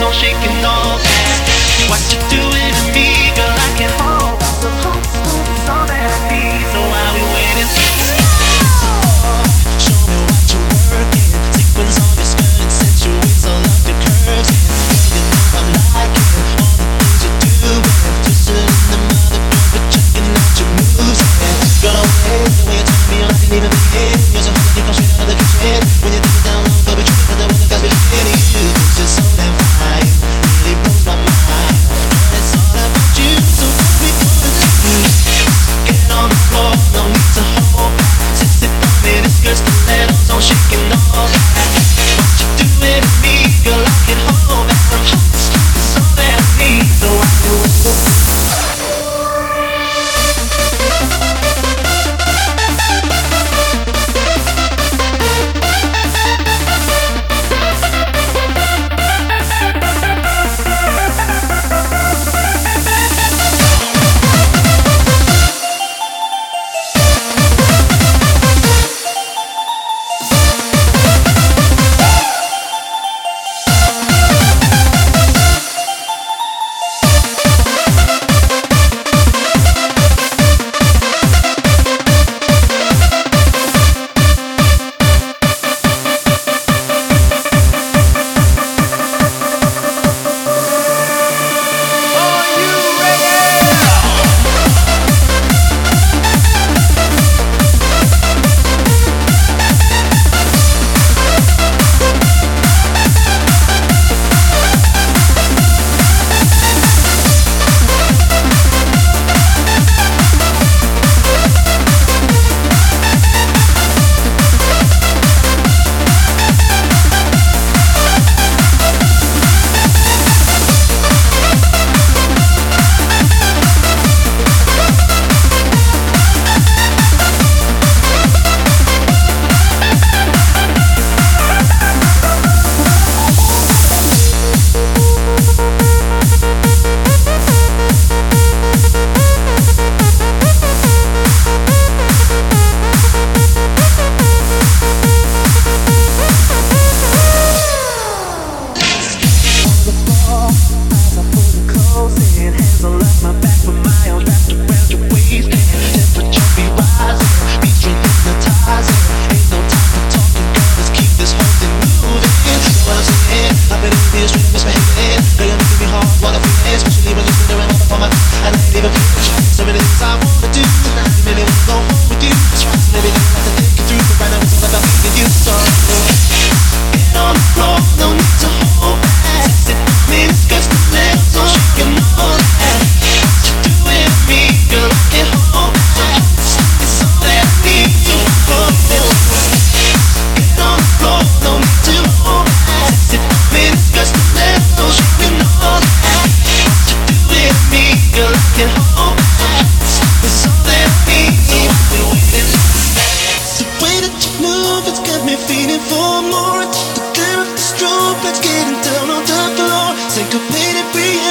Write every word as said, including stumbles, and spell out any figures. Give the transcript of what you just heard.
all shaking off. What you doing to me, girl? I can't hold the hot stuff is all that I need. So while we waiting, show me what you're working. Sequins on your skirt and accentuates all of your curves. Girl, you know I'm liking all the things you're doing. Twisting in the mother, but checking out your moves. Girl, the way the way you turn me on, I can even begin. You're so hot that you come straight out of the kitchen. When you take it down low, baby, tripping for the one that got me feeling you. It's just so damn fine, really blows my mind. It's all about you, so what we gonna do? Get on the floor, no need to hold back. Sexy miniskirts, stilettos, I'm shaking all that. What you doing to me, girl? I can hold back. Some hot stuff is all that I need, so I do it. Syncopated, breathing.